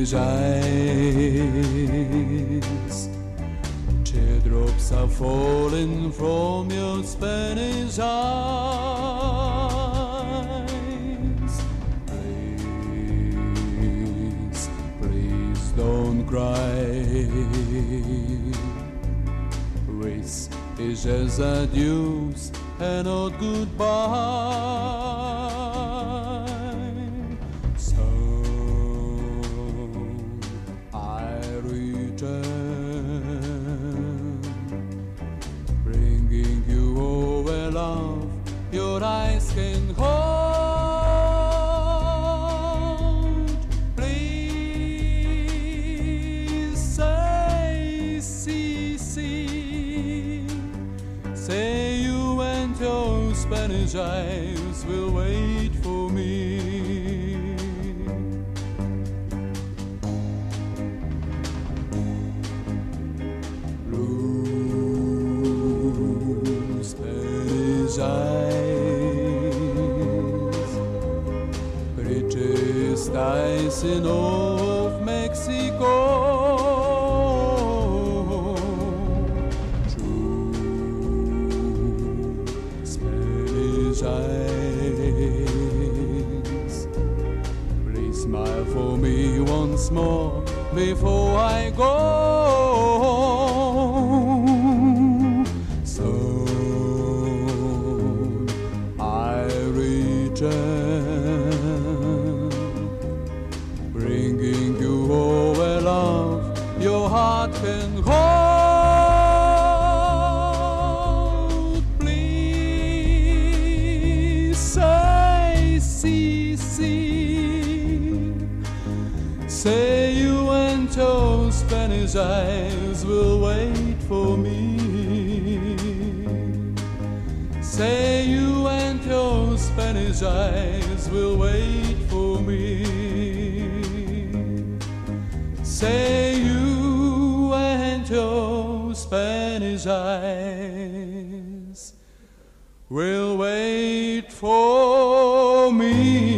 Spanish eyes. Teardrops are falling from your Spanish eyes. Please, please don't cry. This is just adios and not goodbye. So I return, bringing you over love your eyes can hold. Please say, say you and your Spanish eyes will wait for me. Blue Spanish eyes, prettiest eyes in all of Mexico. Eyes, please smile for me once more before I go. Soon I return, bringing you all a love your heart can hold. Say you and your Spanish eyes will wait for me. Say you and your Spanish eyes will wait for me. Say you and your Spanish eyes will wait for me.